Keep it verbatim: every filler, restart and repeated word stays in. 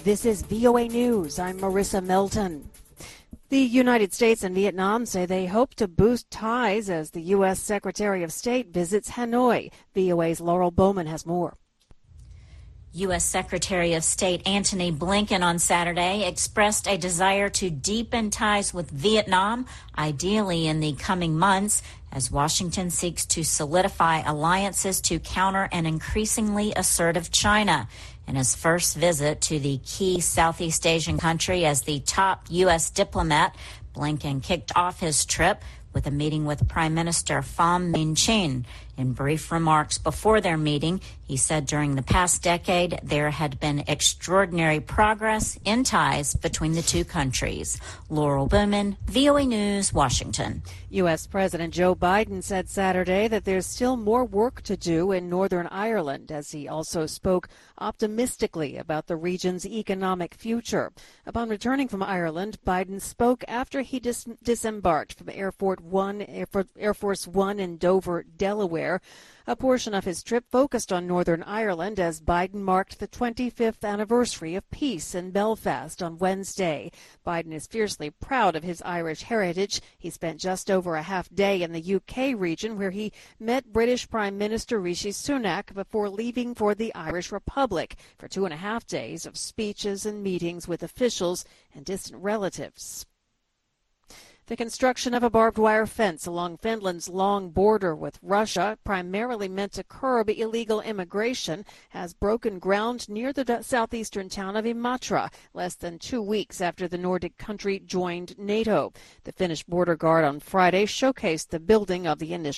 This is V O A News. I'm Marissa Melton. The United States and Vietnam say they hope to boost ties as the U S. Secretary of State visits Hanoi. V O A's Laurel Bowman has more. U S. Secretary of State Antony Blinken on Saturday expressed a desire to deepen ties with Vietnam, ideally in the coming months, as Washington seeks to solidify alliances to counter an increasingly assertive China. In his first visit to the key Southeast Asian country as the top U S diplomat, Blinken kicked off his trip with a meeting with Prime Minister Pham Minh Chinh. In brief remarks before their meeting, he said during the past decade there had been extraordinary progress in ties between the two countries. Laurel Bowman, V O A News, Washington. U S. President Joe Biden said Saturday that there's still more work to do in Northern Ireland, as he also spoke optimistically about the region's economic future. Upon returning from Ireland, Biden spoke after he dis- disembarked from Air Force One, Air, For- Air Force One in Dover, Delaware. A portion of his trip focused on Northern Ireland as Biden marked the twenty-fifth anniversary of peace in Belfast on Wednesday. Biden is fiercely proud of his Irish heritage. He spent just over a half day in the U K region where he met British Prime Minister Rishi Sunak before leaving for the Irish Republic for two and a half days of speeches and meetings with officials and distant relatives. The construction of a barbed wire fence along Finland's long border with Russia, primarily meant to curb illegal immigration, has broken ground near the southeastern town of Imatra, less than two weeks after the Nordic country joined NATO. The Finnish border guard on Friday showcased the building of the initial